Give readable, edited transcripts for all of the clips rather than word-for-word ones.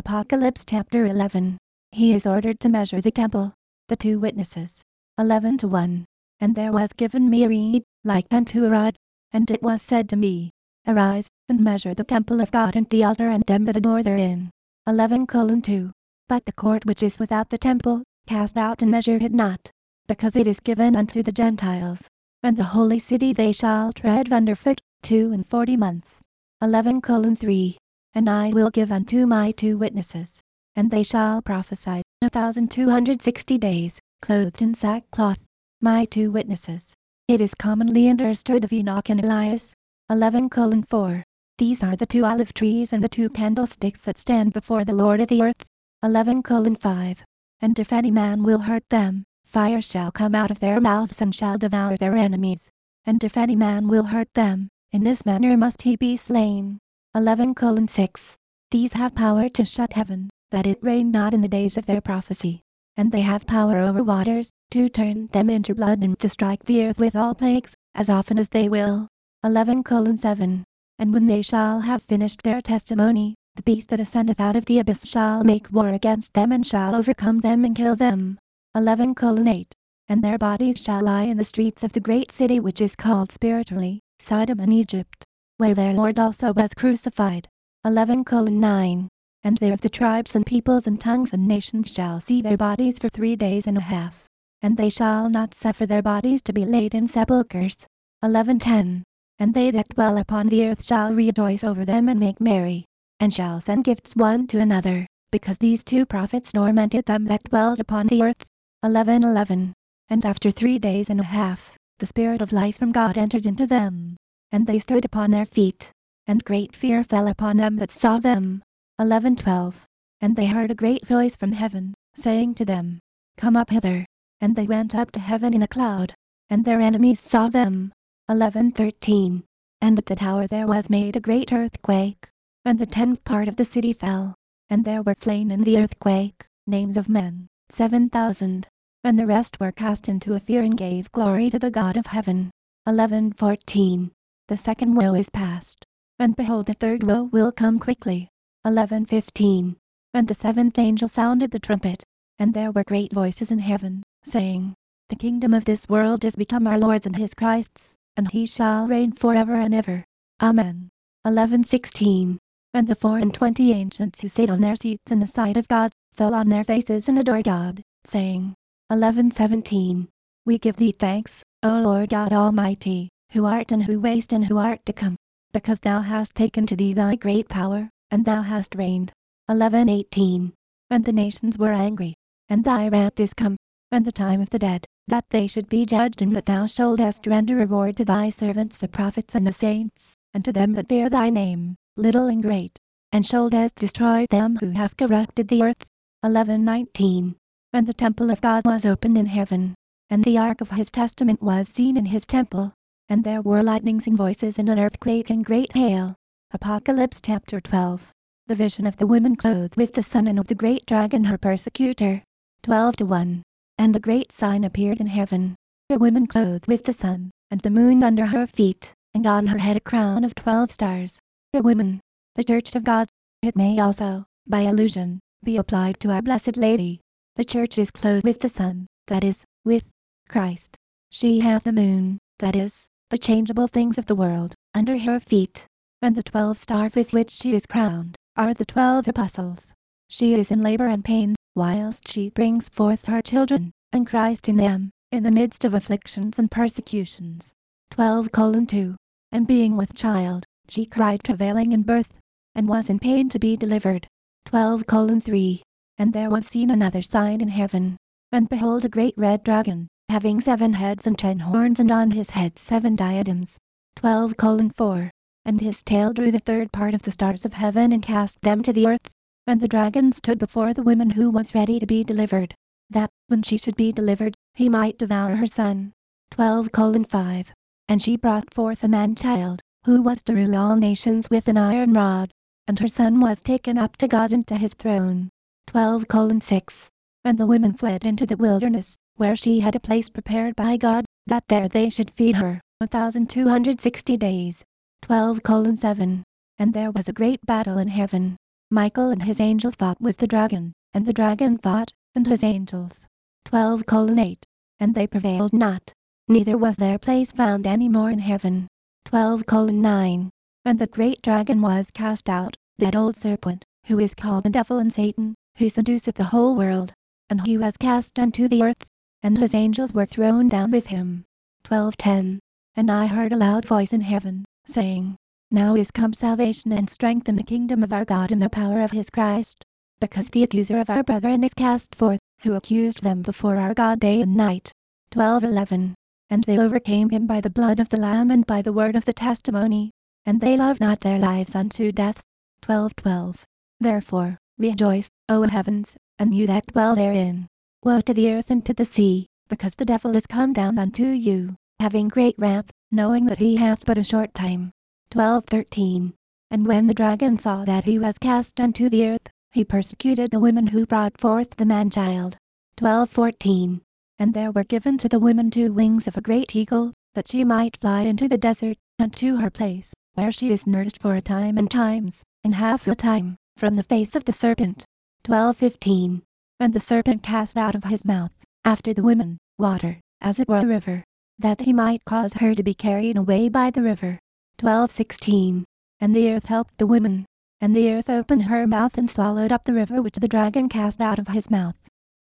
Apocalypse chapter 11. He is ordered to measure the temple. The two witnesses. 11:1. And there was given me a reed, like unto a rod. And it was said to me, Arise, and measure the temple of God and the altar and them that adore therein. 11:2. But the court which is without the temple, cast out and measure it not, because it is given unto the Gentiles. And the holy city they shall tread under foot, 42 months. 11:3. And I will give unto my two witnesses, and they shall prophesy 1,260 days, clothed in sackcloth. My two witnesses. It is commonly understood of Enoch and Elias. 11:4. These are the two olive trees and the two candlesticks that stand before the Lord of the earth. 11:5. And if any man will hurt them, fire shall come out of their mouths and shall devour their enemies. And if any man will hurt them, in this manner must he be slain. 11:6. These have power to shut heaven, that it rain not in the days of their prophecy. And they have power over waters, to turn them into blood and to strike the earth with all plagues, as often as they will. 11:7. And when they shall have finished their testimony, the beast that ascendeth out of the abyss shall make war against them and shall overcome them and kill them. 11:8. And their bodies shall lie in the streets of the great city which is called spiritually, Sodom and Egypt, where their Lord also was crucified. 11:9. And there the tribes and peoples and tongues and nations shall see their bodies for 3 days and a half. And they shall not suffer their bodies to be laid in sepulchres. 11:10. And they that dwell upon the earth shall rejoice over them and make merry, and shall send gifts one to another, because these two prophets tormented them that dwelt upon the earth. 11:11. And after 3 days and a half, the Spirit of life from God entered into them, and they stood upon their feet, and great fear fell upon them that saw them. 11:12. And they heard a great voice from heaven, saying to them, Come up hither. And they went up to heaven in a cloud, and their enemies saw them. 11:13. And at the tower there was made a great earthquake, and the 10th part of the city fell, and there were slain in the earthquake, names of men, 7,000. And the rest were cast into a fire and gave glory to the God of heaven. 11:14. The second woe is past, and behold the third woe will come quickly. 11:15. And the seventh angel sounded the trumpet, and there were great voices in heaven, saying, The kingdom of this world is become our Lord's and his Christ's, and he shall reign forever and ever. Amen. 11:16. And the 24 ancients who sat on their seats in the sight of God, fell on their faces and adored God, saying, 11:17. We give thee thanks, O Lord God Almighty, who art and who wast and who art to come, because thou hast taken to thee thy great power, and thou hast reigned. 11:18. And the nations were angry, and thy wrath is come, and the time of the dead, that they should be judged, and that thou shouldest render reward to thy servants the prophets and the saints, and to them that bear thy name, little and great, and shouldest destroy them who have corrupted the earth. 11:19. And the temple of God was opened in heaven, and the ark of his testament was seen in his temple, and there were lightnings and voices and an earthquake and great hail. Apocalypse chapter 12. The vision of the woman clothed with the sun and of the great dragon her persecutor. 12:1. And a great sign appeared in heaven, a woman clothed with the sun, and the moon under her feet, and on her head a crown of 12 stars. A woman, the Church of God. It may also, by allusion, be applied to our Blessed Lady. The Church is clothed with the sun, that is, with Christ. She hath the moon, that is, the changeable things of the world, under her feet, and the 12 stars with which she is crowned are the 12 apostles. She is in labor and pain, whilst she brings forth her children, and Christ in them, in the midst of afflictions and persecutions. 12:2. And being with child, she cried travailing in birth, and was in pain to be delivered. 12:3. And there was seen another sign in heaven, and behold a great red dragon, having 7 heads and 10 horns, and on his head 7 diadems. 12:4. And his tail drew the 3rd part of the stars of heaven and cast them to the earth. And the dragon stood before the woman who was ready to be delivered, that, when she should be delivered, he might devour her son. 12:5. And she brought forth a man-child, who was to rule all nations with an iron rod, and her son was taken up to God and to his throne. 12:6. And the women fled into the wilderness, where she had a place prepared by God, that there they should feed her 1,260 days. 12:7. And there was a great battle in heaven, Michael and his angels fought with the dragon, and the dragon fought, and his angels. 12:8. And they prevailed not, neither was their place found any more in heaven. 12:9. And the great dragon was cast out, that old serpent, who is called the devil and Satan, who seduceth the whole world. And he was cast unto the earth, and his angels were thrown down with him. 12:10. And I heard a loud voice in heaven, saying, Now is come salvation and strength in the kingdom of our God and the power of his Christ, because the accuser of our brethren is cast forth, who accused them before our God day and night. 12:11. And they overcame him by the blood of the Lamb and by the word of the testimony, and they loved not their lives unto death. 12:12. Therefore, rejoice, O heavens, and you that dwell therein. Woe to the earth and to the sea, because the devil is come down unto you, having great wrath, knowing that he hath but a short time. 12:13. And when the dragon saw that he was cast unto the earth, he persecuted the women who brought forth the man-child. 12:14. And there were given to the woman 2 wings of a great eagle, that she might fly into the desert, unto her place, where she is nourished for a time and times, and half a time, from the face of the serpent. 12:15. And the serpent cast out of his mouth, after the woman, water, as it were a river, that he might cause her to be carried away by the river. 12:16. And the earth helped the woman, and the earth opened her mouth and swallowed up the river which the dragon cast out of his mouth.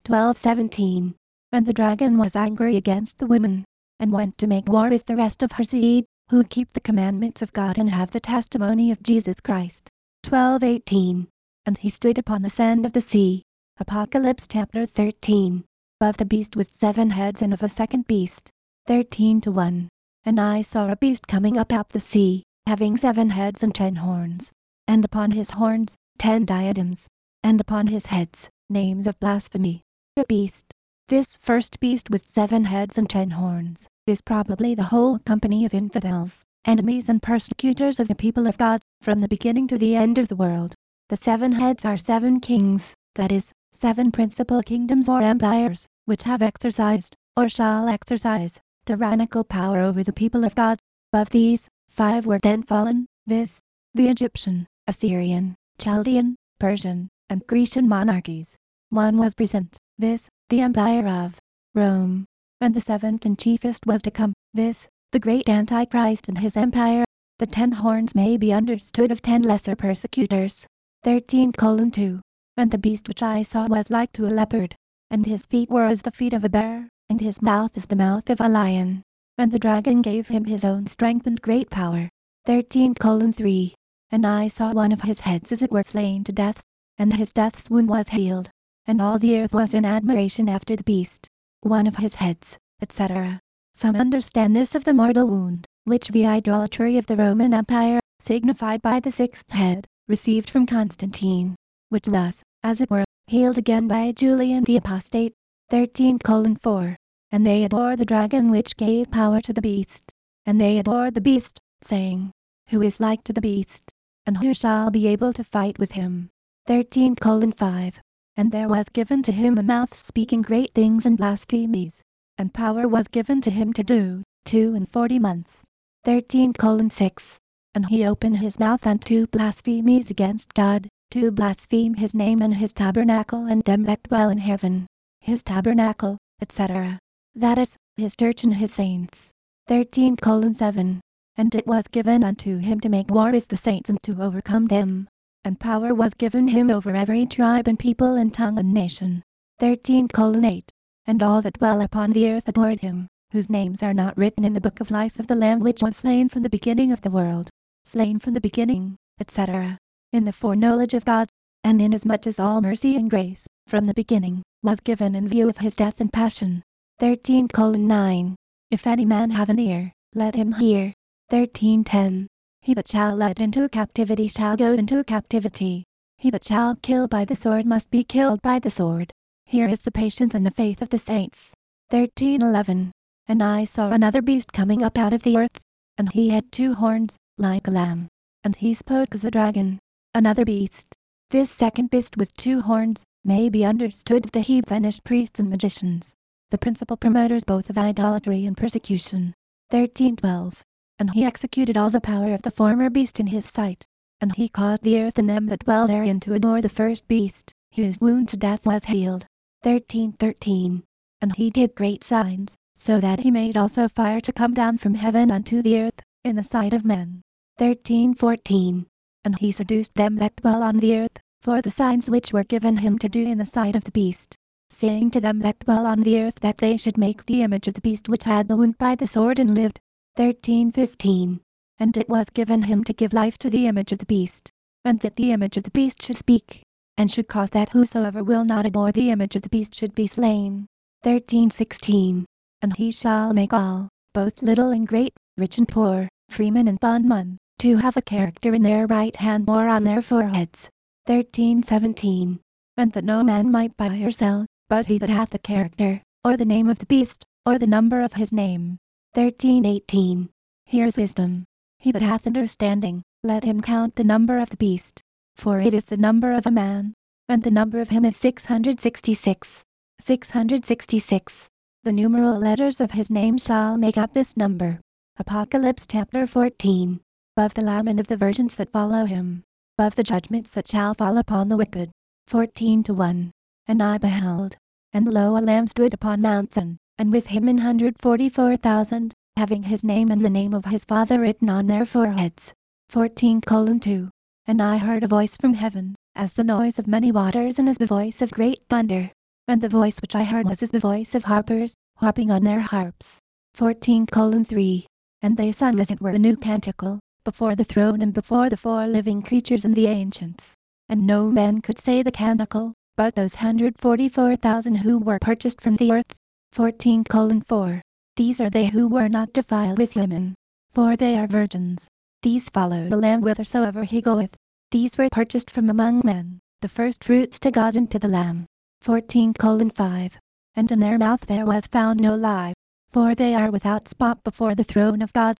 12:17. And the dragon was angry against the woman, and went to make war with the rest of her seed, who keep the commandments of God and have the testimony of Jesus Christ. 12:18. And he stood upon the sand of the sea. Apocalypse chapter 13. Above the beast with 7 heads and of a second beast. 13:1. And I saw a beast coming up out the sea, having 7 heads and 10 horns, and upon his horns 10 diadems, and upon his heads names of blasphemy. A beast. This first beast with 7 heads and 10 horns is probably the whole company of infidels, enemies and persecutors of the people of God, from the beginning to the end of the world. The 7 heads are 7 kings, that is, 7 principal kingdoms or empires, which have exercised, or shall exercise, tyrannical power over the people of God. Of these, 5 were then fallen, viz., the Egyptian, Assyrian, Chaldean, Persian, and Grecian monarchies. 1 was present, viz., the empire of Rome. And the 7th and chiefest was to come, viz., the great Antichrist and his empire. The 10 horns may be understood of 10 lesser persecutors. 13:2. And the beast which I saw was like to a leopard, and his feet were as the feet of a bear, and his mouth as the mouth of a lion. And the dragon gave him his own strength and great power. 13:3. And I saw one of his heads as it were slain to death, and his death's wound was healed, and all the earth was in admiration after the beast. One of his heads, etc. Some understand this of the mortal wound, which the idolatry of the Roman Empire, signified by the 6th head, received from Constantine, which thus, as it were, healed again by Julian the Apostate. 13:4. And they adore the dragon which gave power to the beast, and they adore the beast, saying, Who is like to the beast, and who shall be able to fight with him? 13:5. And there was given to him a mouth speaking great things and blasphemies, and power was given to him to do 42 months. 13:6. And he opened his mouth unto blasphemies against God, to blaspheme his name and his tabernacle and them that dwell in heaven, his tabernacle, etc. That is, his church and his saints. 13:7. And it was given unto him to make war with the saints and to overcome them. And power was given him over every tribe and people and tongue and nation. 13:8. And all that dwell upon the earth adored him, whose names are not written in the book of life of the Lamb which was slain from the beginning of the world. Slain from the beginning, etc. In the foreknowledge of God, and inasmuch as all mercy and grace, from the beginning, was given in view of his death and passion. 13:9. If any man have an ear, let him hear. 13:10. He that shall lead into captivity shall go into captivity. He that shall kill by the sword must be killed by the sword. Here is the patience and the faith of the saints. 13:11. And I saw another beast coming up out of the earth, and he had 2 horns, like a lamb, and he spoke as a dragon. Another beast. This second beast with 2 horns may be understood of the heathenish priests and magicians, the principal promoters both of idolatry and persecution. 13:12. And he executed all the power of the former beast in his sight, And he caused the earth and them that dwell therein to adore the first beast, whose wound to death was healed. 13:13. And he did great signs, so that he made also fire to come down from heaven unto the earth, in the sight of men. 13:14. And he seduced them that dwell on the earth, for the signs which were given him to do in the sight of the beast, saying to them that dwell on the earth that they should make the image of the beast which had the wound by the sword and lived. 13:15. And it was given him to give life to the image of the beast, and that the image of the beast should speak, and should cause that whosoever will not adore the image of the beast should be slain. 13:16. And he shall make all, both little and great, rich and poor, freeman and bondman, to have a character in their right hand or on their foreheads. 13:17. And that no man might buy or sell, but he that hath the character, or the name of the beast, or the number of his name. 13:18. Here's wisdom. He that hath understanding, let him count the number of the beast, for it is the number of a man, and the number of him is 666. 666. The numeral letters of his name shall make up this number. Apocalypse chapter 14. Above the Lamb and of the virgins that follow him, above the judgments that shall fall upon the wicked. 14:1. And I beheld, and lo, a Lamb stood upon Mount Zion, and with him 144,000, having his name and the name of his Father written on their foreheads. 14:2. And I heard a voice from heaven, as the noise of many waters and as the voice of great thunder. And the voice which I heard was as the voice of harpers, harping on their harps. 14:3. And they sung as it were a new canticle, before the throne and before the four living creatures and the ancients. And no man could say the canticle, but those 144,000 who were purchased from the earth. 14:4. These are they who were not defiled with women, for they are virgins. These follow the Lamb whithersoever he goeth. These were purchased from among men, the firstfruits to God and to the Lamb. 14:5. And in their mouth there was found no lie, for they are without spot before the throne of God.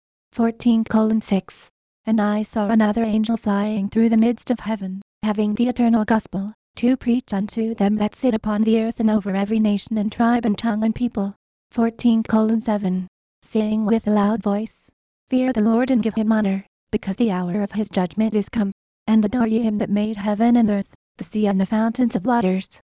14:6. And I saw another angel flying through the midst of heaven, having the eternal gospel, to preach unto them that sit upon the earth and over every nation and tribe and tongue and people. 14:7. Saying with a loud voice, Fear the Lord and give him honor, because the hour of his judgment is come. And adore ye him that made heaven and earth, the sea and the fountains of waters.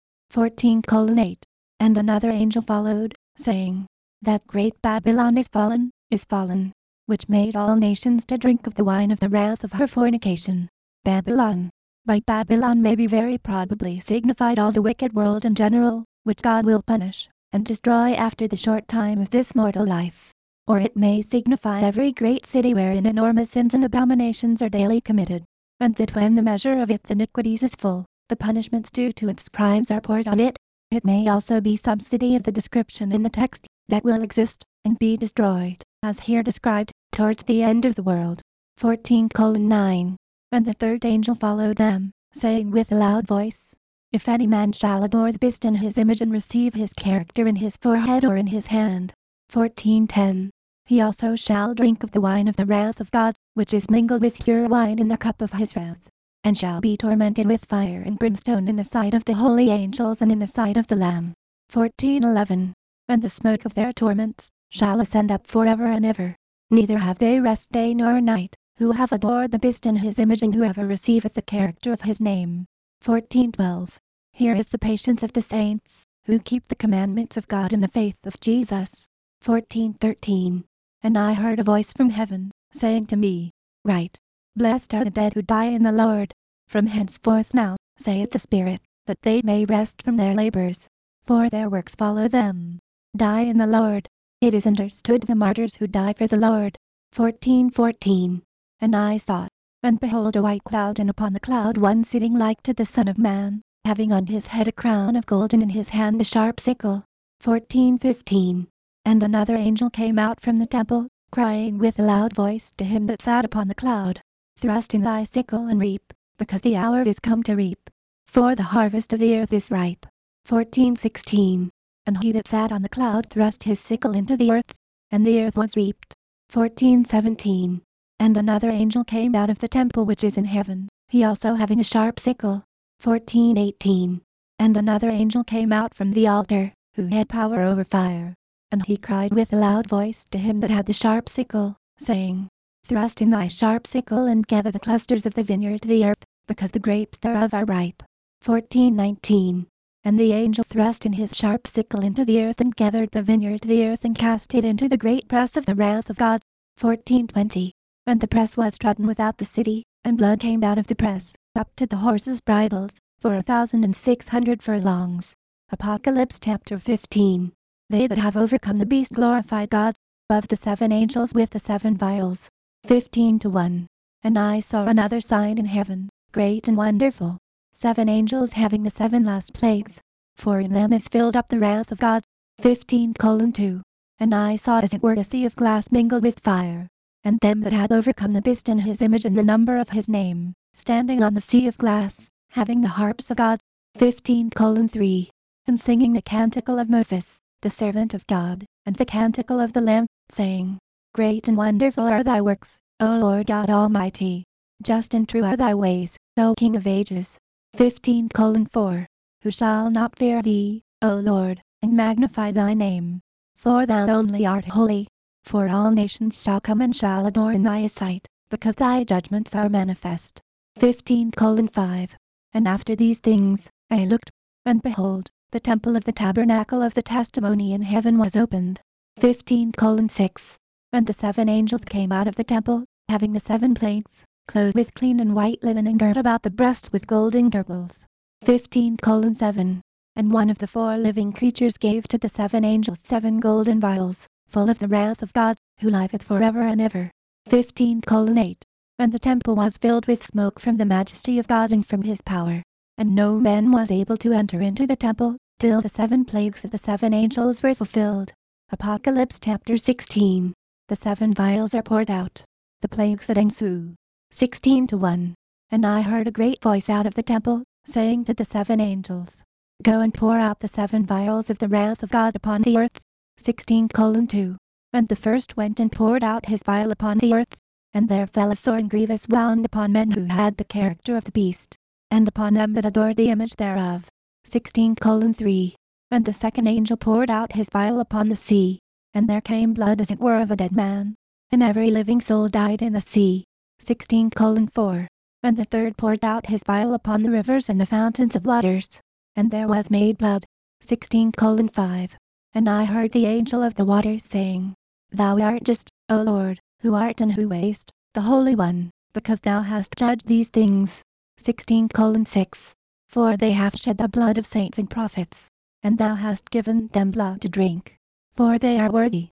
14:8. And another angel followed, saying, That great Babylon is fallen, which made all nations to drink of the wine of the wrath of her fornication. Babylon. By Babylon may be very probably signified all the wicked world in general, which God will punish, and destroy after the short time of this mortal life. Or it may signify every great city wherein enormous sins and abominations are daily committed, and that when the measure of its iniquities is full, the punishments due to its crimes are poured on it. It may also be some city of the description in the text, that will exist, and be destroyed, as here described, towards the end of the world. 14:9. And the third angel followed them, saying with a loud voice, If any man shall adore the beast in his image and receive his character in his forehead or in his hand. 14:10. He also shall drink of the wine of the wrath of God, which is mingled with pure wine in the cup of his wrath, and shall be tormented with fire and brimstone in the sight of the holy angels and in the sight of the Lamb. 14:11. And the smoke of their torments shall ascend up forever and ever. Neither have they rest day nor night, who have adored the beast in his image and whoever receiveth the character of his name. 14:12. Here is the patience of the saints, who keep the commandments of God in the faith of Jesus. 14:13. And I heard a voice from heaven, saying to me, Write, Blessed are the dead who die in the Lord, from henceforth now, saith the Spirit, that they may rest from their labors, for their works follow them. Die in the Lord. It is understood the martyrs who die for the Lord. 14:14. And I saw, and behold a white cloud, and upon the cloud one sitting like to the Son of Man, having on his head a crown of gold and in his hand a sharp sickle. 14:15. And another angel came out from the temple, crying with a loud voice to him that sat upon the cloud, Thrust in thy sickle and reap, because the hour is come to reap, for the harvest of the earth is ripe. 14:16. And he that sat on the cloud thrust his sickle into the earth, and the earth was reaped. 14:17. And another angel came out of the temple which is in heaven, he also having a sharp sickle. 14:18. And another angel came out from the altar, who had power over fire, and he cried with a loud voice to him that had the sharp sickle, saying, Thrust in thy sharp sickle and gather the clusters of the vineyard to the earth, because the grapes thereof are ripe. 14:19. And the angel thrust in his sharp sickle into the earth and gathered the vineyard to the earth and cast it into the great press of the wrath of God. 14:20. And the press was trodden without the city, and blood came out of the press, up to the horses' bridles, for 1,600 furlongs. Apocalypse chapter 15. They that have overcome the beast glorify God, above the 7 angels with the 7 vials. 15:1. And I saw another sign in heaven, great and wonderful. 7 angels having the 7 last plagues, for in them is filled up the wrath of God. 15:2. And I saw as it were a sea of glass mingled with fire, and them that had overcome the beast and his image and the number of his name, standing on the sea of glass, having the harps of God. 15:3. And singing the canticle of Moses, the servant of God, and the canticle of the Lamb, saying, Great and wonderful are thy works, O Lord God Almighty. Just and true are thy ways, O King of ages. 15:4. Who shall not fear thee, O Lord, and magnify thy name? For thou only art holy. For all nations shall come and shall adore in thy sight, because thy judgments are manifest. 15:5. And after these things, I looked, and behold, the temple of the tabernacle of the testimony in heaven was opened. 15:6. And the 7 angels came out of the temple, having the 7 plagues, clothed with clean and white linen and girt about the breasts with golden girdles. 15:7. And one of the 4 living creatures gave to the 7 angels 7 golden vials, full of the wrath of God, who liveth forever and ever. 15:8. And the temple was filled with smoke from the majesty of God and from his power, and no man was able to enter into the temple, till the 7 plagues of the 7 angels were fulfilled. Apocalypse chapter 16. The 7 vials are poured out. The plagues that ensue. 16:1. And I heard a great voice out of the temple, saying to the 7 angels, Go and pour out the 7 vials of the wrath of God upon the earth. 16:2. And the first went and poured out his vial upon the earth, and there fell a sore and grievous wound upon men who had the character of the beast, and upon them that adored the image thereof. 16:3. And the second angel poured out his vial upon the sea, and there came blood as it were of a dead man, and every living soul died in the sea. 16:4. And the third poured out his vial upon the rivers and the fountains of waters, and there was made blood. 16:5. And I heard the angel of the waters saying, Thou art just, O Lord, who art and who wast, the Holy One, because thou hast judged these things. 16:6. For they have shed the blood of saints and prophets, and thou hast given them blood to drink, for they are worthy.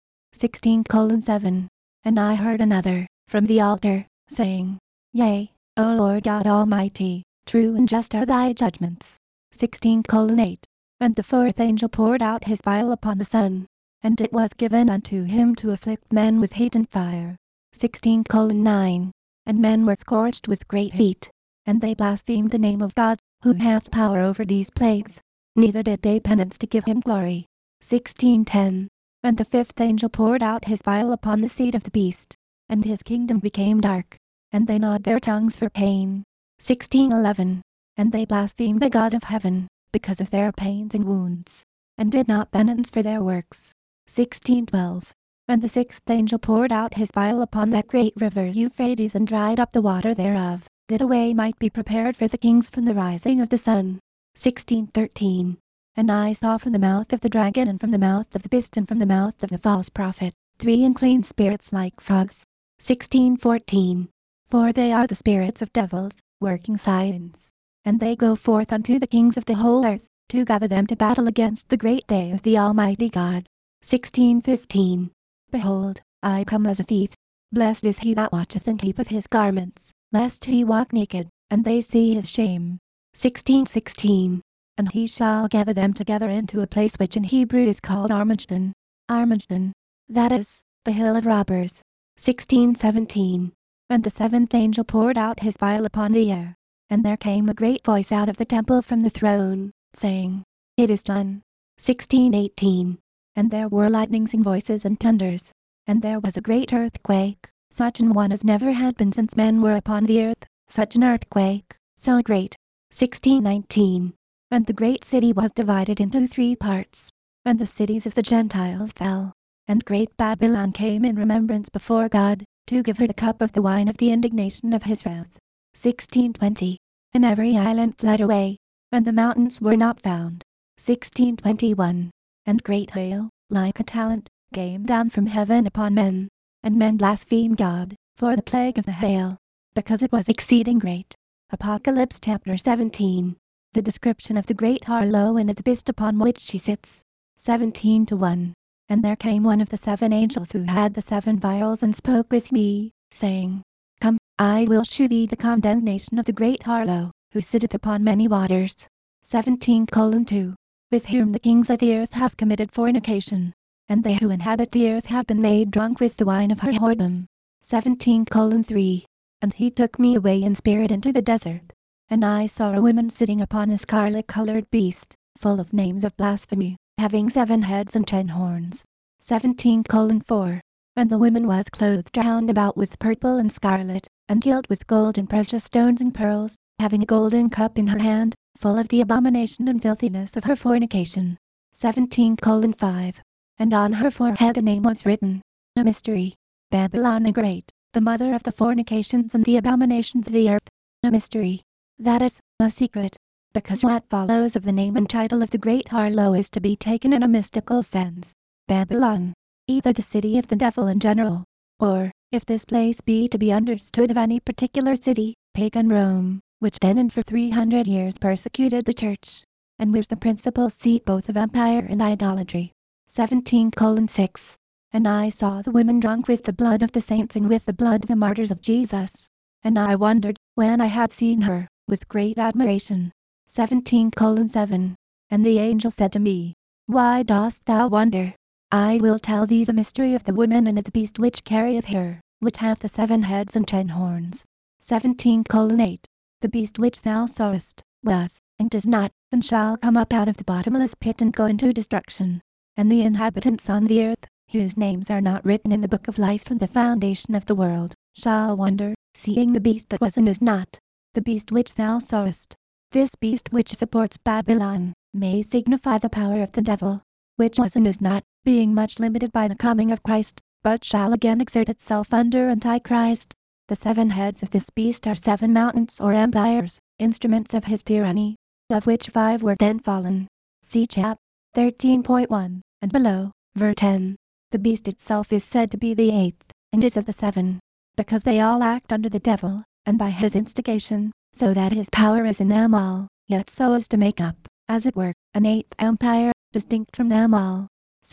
16:7. And I heard another, from the altar, saying, Yea, O Lord God Almighty, true and just are thy judgments. 16:8. And the 4th angel poured out his vial upon the sun, and it was given unto him to afflict men with heat and fire. 16:9. And men were scorched with great heat, and they blasphemed the name of God, who hath power over these plagues, neither did they penance to give him glory. 16:10. And the 5th angel poured out his vial upon the seat of the beast, and his kingdom became dark, and they gnawed their tongues for pain. 16:11. And they blasphemed the God of heaven, because of their pains and wounds, and did not penance for their works. 16:12. And the 6th angel poured out his vial upon that great river Euphrates and dried up the water thereof, that a way might be prepared for the kings from the rising of the sun. 16:13. And I saw from the mouth of the dragon and from the mouth of the beast and from the mouth of the false prophet, 3 unclean spirits like frogs. 16:14. For they are the spirits of devils, working signs, and they go forth unto the kings of the whole earth, to gather them to battle against the great day of the Almighty God. 16:15. Behold, I come as a thief. Blessed is he that watcheth and keepeth his garments, lest he walk naked, and they see his shame. 16:16. And he shall gather them together into a place which in Hebrew is called Armageddon. Armageddon, that is, the hill of robbers. 16:17. And the 7th angel poured out his vial upon the air, and there came a great voice out of the temple from the throne, saying, It is done. 16:18. And there were lightnings and voices and thunders, and there was a great earthquake, such an one as never had been since men were upon the earth, such an earthquake, so great. 16:19. And the great city was divided into 3 parts, and the cities of the Gentiles fell, and great Babylon came in remembrance before God, to give her the cup of the wine of the indignation of his wrath. 1620. And every island fled away, and the mountains were not found. 1621. And great hail, like a talent, came down from heaven upon men, and men blasphemed God for the plague of the hail, because it was exceeding great. Apocalypse chapter 17. The description of the great harlot and of the beast upon which she sits. 17:1. And there came one of the 7 angels who had the 7 vials and spoke with me, saying, Come, I will shew thee the condemnation of the great harlot, who sitteth upon many waters. 17:2. With whom the kings of the earth have committed fornication, and they who inhabit the earth have been made drunk with the wine of her whoredom. 17:3. And he took me away in spirit into the desert, and I saw a woman sitting upon a scarlet-colored beast, full of names of blasphemy, having 7 heads and 10 horns. 17:4. And the woman was clothed round about with purple and scarlet, and gilt with gold and precious stones and pearls, having a golden cup in her hand, full of the abomination and filthiness of her fornication. 17:5. And on her forehead a name was written, a mystery, Babylon the Great, the mother of the fornications and the abominations of the earth. A mystery, that is, a secret, because what follows of the name and title of the great harlot is to be taken in a mystical sense. Babylon, either the city of the devil in general, or, if this place be to be understood of any particular city, pagan Rome, which then and for 300 years persecuted the church, and was the principal seat both of empire and idolatry. 17:6. And I saw the women drunk with the blood of the saints and with the blood of the martyrs of Jesus. And I wondered, when I had seen her, with great admiration. 17:7. And the angel said to me, Why dost thou wonder? I will tell thee the mystery of the woman and of the beast which carrieth her, which hath the 7 heads and 10 horns. 17:8. The beast which thou sawest, was, and is not, and shall come up out of the bottomless pit and go into destruction. And the inhabitants on the earth, whose names are not written in the book of life from the foundation of the world, shall wonder, seeing the beast that was and is not. The beast which thou sawest, this beast which supports Babylon, may signify the power of the devil, which was and is not, being much limited by the coming of Christ, but shall again exert itself under Antichrist. The 7 heads of this beast are 7 mountains or empires, instruments of his tyranny, of which 5 were then fallen. See chap. 13.1, and below, verse 10. The beast itself is said to be the 8th, and is of the 7, because they all act under the devil, and by his instigation, so that his power is in them all, yet so as to make up, as it were, an 8th empire, distinct from them all.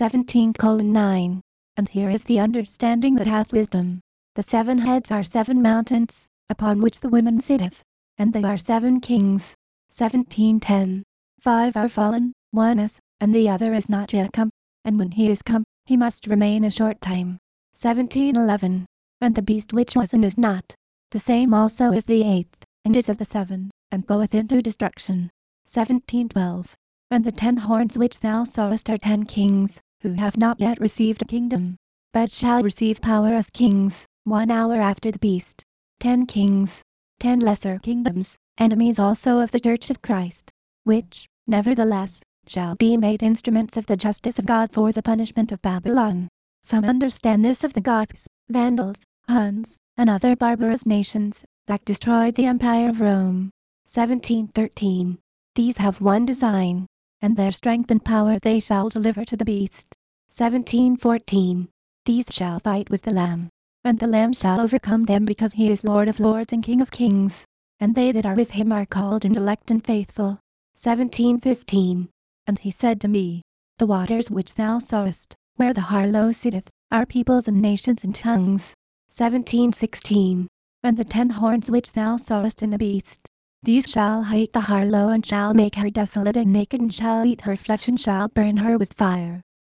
17:9. And here is the understanding that hath wisdom. The 7 heads are 7 mountains, upon which the woman sitteth, and they are 7 kings. 17:10. 5 are fallen, 1 is, and the other is not yet come, and when he is come, he must remain a short time. 17:11. And the beast which was and is not, the same also is the 8th, and is of the 7, and goeth into destruction. 17:12. And the 10 horns which thou sawest are 10 kings, who have not yet received a kingdom, but shall receive power as kings, 1 hour after the beast. 10 kings, 10 lesser kingdoms, enemies also of the church of Christ, which, nevertheless, shall be made instruments of the justice of God for the punishment of Babylon. Some understand this of the Goths, Vandals, Huns, and other barbarous nations, that destroyed the empire of Rome. 17:13. These have one design, and their strength and power they shall deliver to the beast. 17:14. These shall fight with the Lamb, and the Lamb shall overcome them because he is Lord of lords and King of kings, and they that are with him are called and elect and faithful. 17:15. And he said to me, The waters which thou sawest, where the harlot sitteth, are peoples and nations and tongues. 17:16. And the 10 horns which thou sawest in the beast, these shall hate the harlot and shall make her desolate and naked and shall eat her flesh and shall burn her with fire.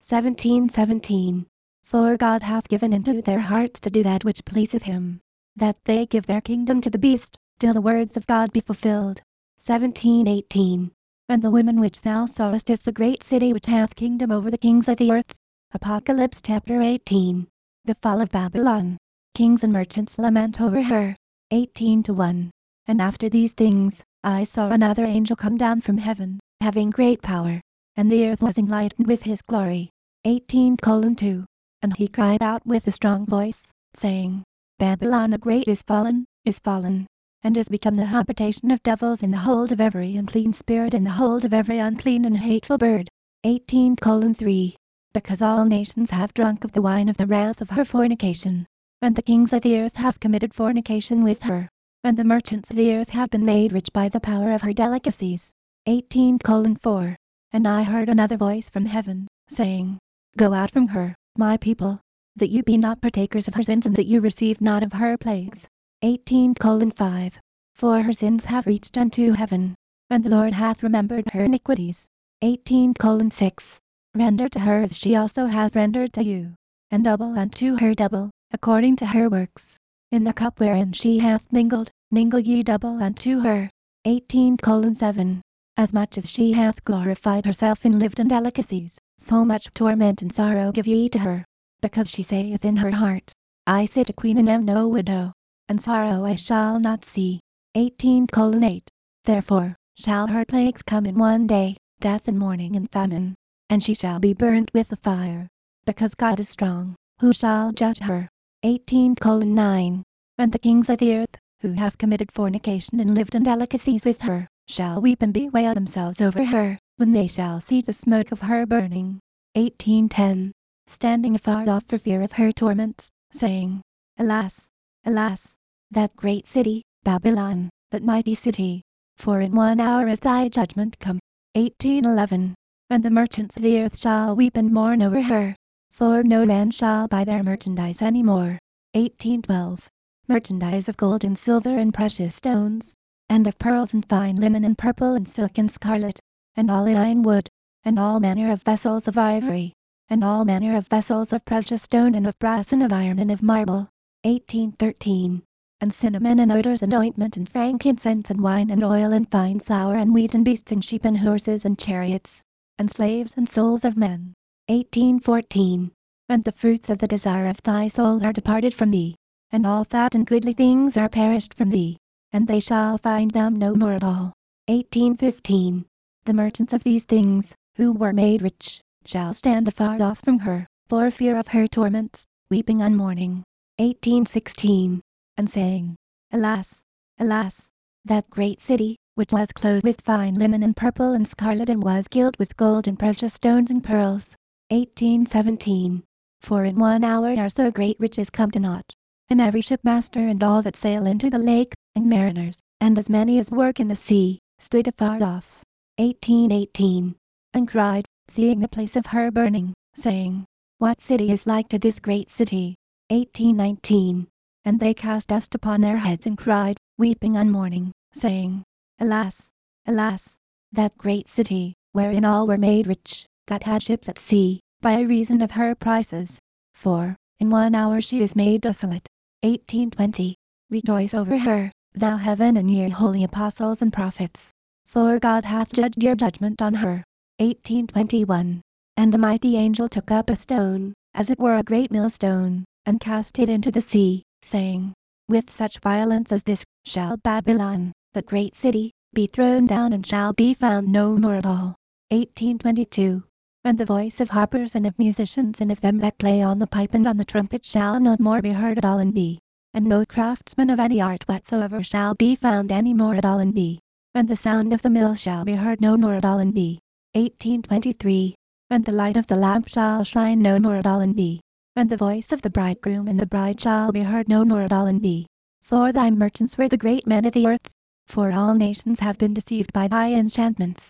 17:17. For God hath given into their hearts to do that which pleaseth him, that they give their kingdom to the beast, till the words of God be fulfilled. 17:18. And the woman which thou sawest is the great city which hath kingdom over the kings of the earth. Apocalypse chapter 18. The fall of Babylon. Kings and merchants lament over her. 18:1. And after these things, I saw another angel come down from heaven, having great power, and the earth was enlightened with his glory. 18:2. And he cried out with a strong voice, saying, Babylon the Great is fallen, and is become the habitation of devils in the hold of every unclean spirit, in the hold of every unclean and hateful bird. 18:3. Because all nations have drunk of the wine of the wrath of her fornication, and the kings of the earth have committed fornication with her, and the merchants of the earth have been made rich by the power of her delicacies. 18:4. And I heard another voice from heaven, saying, Go out from her, my people, that you be not partakers of her sins, and that you receive not of her plagues. 18:5. For her sins have reached unto heaven, and the Lord hath remembered her iniquities. 18:6. Render to her as she also hath rendered to you, and double unto her double, according to her works. In the cup wherein she hath mingled, mingle ye double unto her. 18:7. As much as she hath glorified herself and lived in delicacies, so much torment and sorrow give ye to her, because she saith in her heart, I sit a queen and am no widow, and sorrow I shall not see. 18:8. Therefore shall her plagues come in one day, death and mourning and famine, and she shall be burnt with the fire, because God is strong, who shall judge her. 18:9. And the kings of the earth, who have committed fornication and lived in delicacies with her, shall weep and bewail themselves over her, when they shall see the smoke of her burning. 18:10. Standing afar off for fear of her torments, saying, Alas, alas, that great city, Babylon, that mighty city, for in 1 hour is thy judgment come. 18:11. And the merchants of the earth shall weep and mourn over her, for no man shall buy their merchandise any more. 18:12. Merchandise of gold and silver and precious stones, and of pearls and fine linen and purple and silk and scarlet, and all in wood, and all manner of vessels of ivory, and all manner of vessels of precious stone and of brass and of iron and of marble. 18:13. And cinnamon and odors and ointment and frankincense and wine and oil and fine flour and wheat and beasts and sheep and horses and chariots, and slaves and souls of men. 18:14. And the fruits of the desire of thy soul are departed from thee, and all fat and goodly things are perished from thee, and they shall find them no more at all. 18:15. The merchants of these things, who were made rich, shall stand afar off from her, for fear of her torments, weeping and mourning. 18:16. And saying, Alas, alas, that great city, which was clothed with fine linen and purple and scarlet and was gilt with gold and precious stones and pearls. 18:17. For in 1 hour are so great riches come to naught, and every shipmaster and all that sail into the lake, and mariners, and as many as work in the sea, stood afar off. 18:18. And cried, seeing the place of her burning, saying, What city is like to this great city? 18:19. And they cast dust upon their heads and cried, weeping and mourning, saying, Alas, alas, that great city, wherein all were made rich, that had ships at sea, by reason of her prices. For, in 1 hour she is made desolate. 18:20. Rejoice over her, thou heaven and ye holy apostles and prophets, for God hath judged your judgment on her. 18:21. And the mighty angel took up a stone, as it were a great millstone, and cast it into the sea, saying, With such violence as this, shall Babylon, that great city, be thrown down and shall be found no more at all. 18:22. And the voice of harpers and of musicians and of them that play on the pipe and on the trumpet shall no more be heard at all in thee, and no craftsman of any art whatsoever shall be found any more at all in thee, and the sound of the mill shall be heard no more at all in thee. 18:23. And the light of the lamp shall shine no more at all in thee, and the voice of the bridegroom and the bride shall be heard no more at all in thee. For thy merchants were the great men of the earth, for all nations have been deceived by thy enchantments.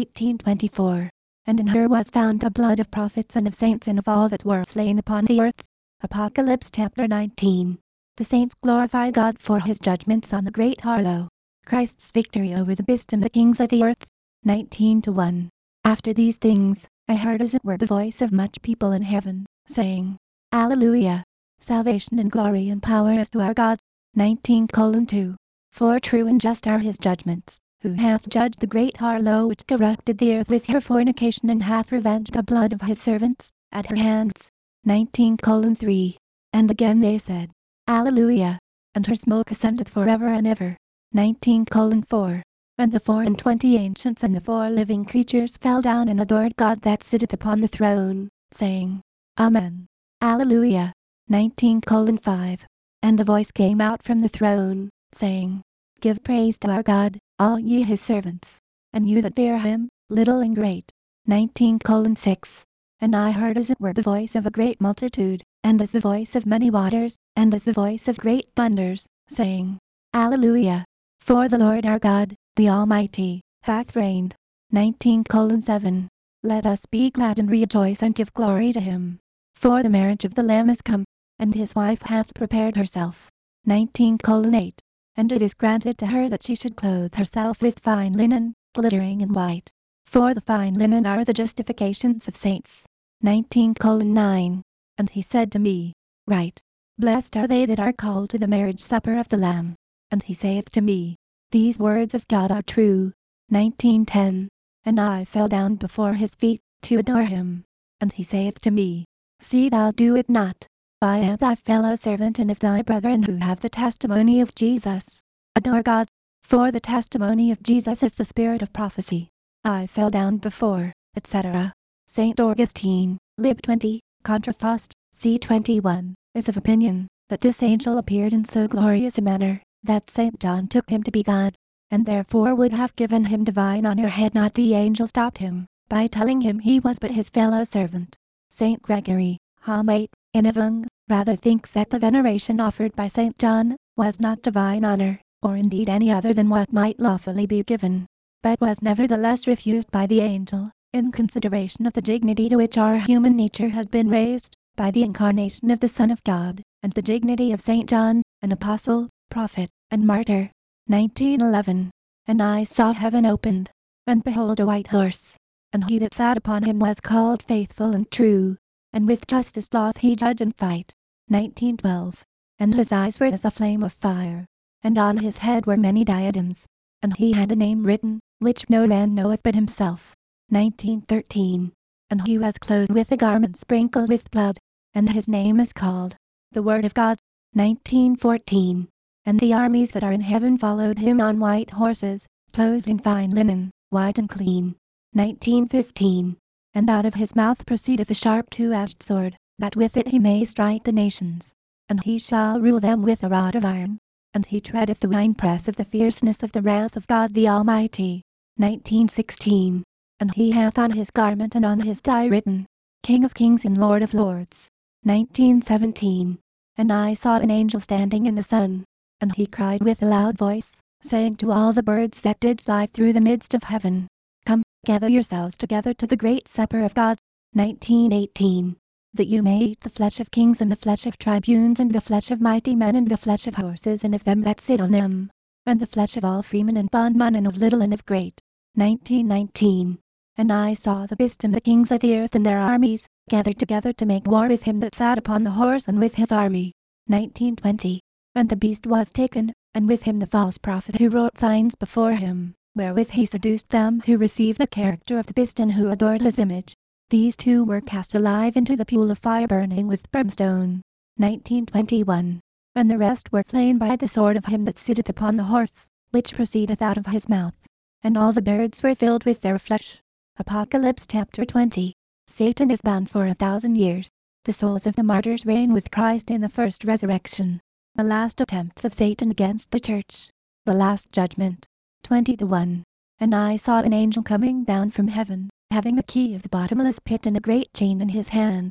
18:24. And in her was found the blood of prophets and of saints and of all that were slain upon the earth. Apocalypse chapter 19. The saints glorify God for his judgments on the great harlot. Christ's victory over the beast and the kings of the earth. 19:1. After these things, I heard as it were the voice of much people in heaven, saying, Alleluia! Salvation and glory and power is to our God. 19:2. For true and just are his judgments, who hath judged the great harlot which corrupted the earth with her fornication and hath revenged the blood of his servants, at her hands. 19:3. And again they said, Alleluia! And her smoke ascendeth forever and ever. 19:4. And the 24 ancients and the 4 living creatures fell down and adored God that sitteth upon the throne, saying, Amen. Alleluia. 19:5. And a voice came out from the throne, saying, Give praise to our God, all ye his servants, and you that fear him, little and great. 19:6 And I heard as it were the voice of a great multitude, and as the voice of many waters, and as the voice of great thunders, saying, Alleluia! For the Lord our God, the Almighty, hath reigned. 19:7 Let us be glad and rejoice and give glory to him. For the marriage of the Lamb is come, and his wife hath prepared herself. 19:8 And it is granted to her that she should clothe herself with fine linen, glittering and white. For the fine linen are the justifications of saints. 19:9 And he said to me, Write, Blessed are they that are called to the marriage supper of the Lamb. And he saith to me, These words of God are true. 19:10 And I fell down before his feet, to adore him. And he saith to me, See thou do it not. I am thy fellow servant and of thy brethren who have the testimony of Jesus. Adore God, for the testimony of Jesus is the spirit of prophecy. I fell down before, etc. St. Augustine, Lib 20, Contrafast, c. 21, is of opinion, that this angel appeared in so glorious a manner, that St. John took him to be God, and therefore would have given him divine honor had not the angel stopped him, by telling him he was but his fellow servant. St. Gregory, Hom 8, Innovung, rather thinks that the veneration offered by St. John was not divine honor, or indeed any other than what might lawfully be given, but was nevertheless refused by the angel, in consideration of the dignity to which our human nature had been raised, by the incarnation of the Son of God, and the dignity of St. John, an apostle, prophet, and martyr. 19:11 And I saw heaven opened, and behold a white horse, and he that sat upon him was called Faithful and True, and with justice doth he judge and fight. 19:12 And his eyes were as a flame of fire, and on his head were many diadems, and he had a name written, which no man knoweth but himself. 19:13 And he was clothed with a garment sprinkled with blood, and his name is called, The Word of God. 19:14 And the armies that are in heaven followed him on white horses, clothed in fine linen, white and clean. 19:15 And out of his mouth proceedeth a sharp two-edged sword, that with it he may strike the nations. And he shall rule them with a rod of iron. And he treadeth the winepress of the fierceness of the wrath of God the Almighty. 19:16 And he hath on his garment and on his thigh written, King of Kings and Lord of Lords. 19:17 And I saw an angel standing in the sun, and he cried with a loud voice, saying to all the birds that did fly through the midst of heaven, Come, gather yourselves together to the great supper of God. 19:18 That you may eat the flesh of kings and the flesh of tribunes and the flesh of mighty men and the flesh of horses and of them that sit on them, and the flesh of all freemen and bondmen and of little and of great. 19:19 And I saw the beast and the kings of the earth and their armies, gathered together to make war with him that sat upon the horse and with his army. 19:20 And the beast was taken, and with him the false prophet who wrought signs before him, wherewith he seduced them who received the character of the beast and who adored his image. These two were cast alive into the pool of fire burning with brimstone. 19:21 And the rest were slain by the sword of him that sitteth upon the horse, which proceedeth out of his mouth. And all the birds were filled with their flesh. Apocalypse chapter 20 Satan is bound for 1,000 years. The souls of the martyrs reign with Christ in the first resurrection. The last attempts of Satan against the church. The last judgment. 20:1 And I saw an angel coming down from heaven, having the key of the bottomless pit and a great chain in his hand.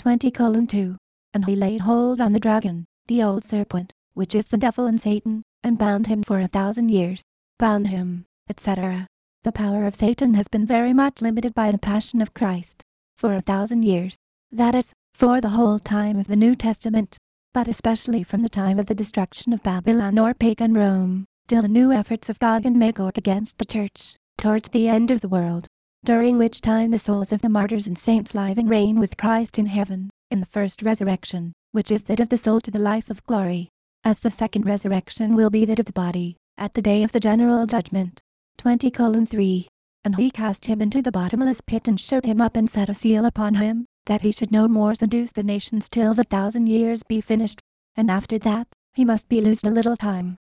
20:2 And he laid hold on the dragon, the old serpent, which is the devil and Satan, and bound him for 1,000 years. Bound him, etc. The power of Satan has been very much limited by the passion of Christ. For 1,000 years. That is, for the whole time of the New Testament. But especially from the time of the destruction of Babylon or pagan Rome, till the new efforts of Gog and Magog against the church, towards the end of the world. During which time the souls of the martyrs and saints live and reign with Christ in heaven, in the first resurrection, which is that of the soul to the life of glory. As the second resurrection will be that of the body, at the day of the general judgment. 20:3 And he cast him into the bottomless pit and shut him up and set a seal upon him, that he should no more seduce the nations till the 1,000 years be finished, and after that, he must be loosed a little time.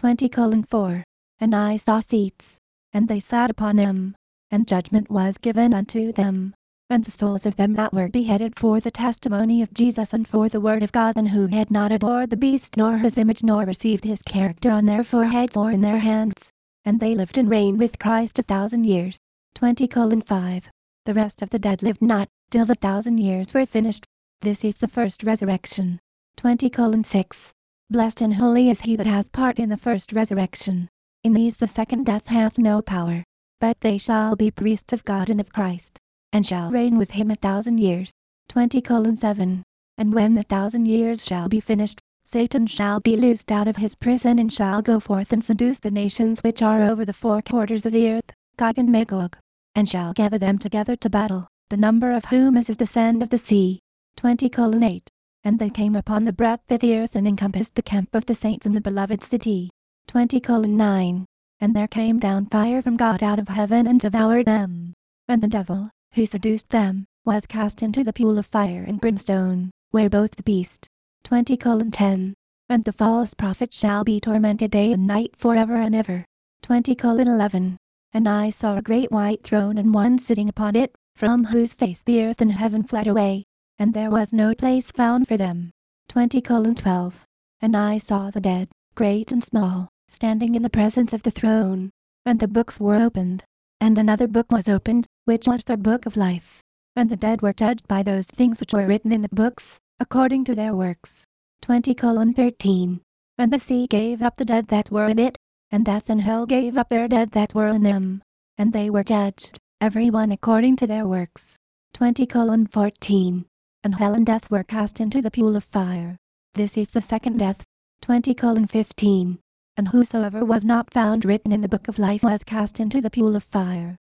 20:4 And I saw seats, and they sat upon them, and judgment was given unto them. and the souls of them that were beheaded for the testimony of Jesus and for the word of God, and who had not adored the beast nor his image nor received his character on their foreheads or in their hands. And they lived and reigned with Christ 1,000 years. 20:5. The rest of the dead lived not, till the 1,000 years were finished. This is the first resurrection. 20:6. Blessed and holy is he that hath part in the first resurrection. In these the second death hath no power, but they shall be priests of God and of Christ, and shall reign with him 1,000 years. 20:7. And when the 1,000 years shall be finished, Satan shall be loosed out of his prison and shall go forth and seduce the nations which are over the four quarters of the earth, Gog and Magog, and shall gather them together to battle, the number of whom is as the sand of the sea. 20:8. And they came upon the breadth of the earth and encompassed the camp of the saints in the beloved city. 20:9. And there came down fire from God out of heaven and devoured them. And the devil, who seduced them, was cast into the pool of fire and brimstone, where both the beast. 20:10. And the false prophet shall be tormented day and night forever and ever. 20:11. And I saw a great white throne and one sitting upon it, from whose face the earth and heaven fled away, and there was no place found for them. 20:12. And I saw the dead, great and small, standing in the presence of the throne, and the books were opened, and another book was opened, which was the book of life, and the dead were judged by those things which were written in the books, according to their works. 20:13. And the sea gave up the dead that were in it, and death and hell gave up their dead that were in them, and they were judged, every one according to their works. 20:14. And hell and death were cast into the pool of fire. This is the second death. 20:15. And whosoever was not found written in the book of life was cast into the pool of fire.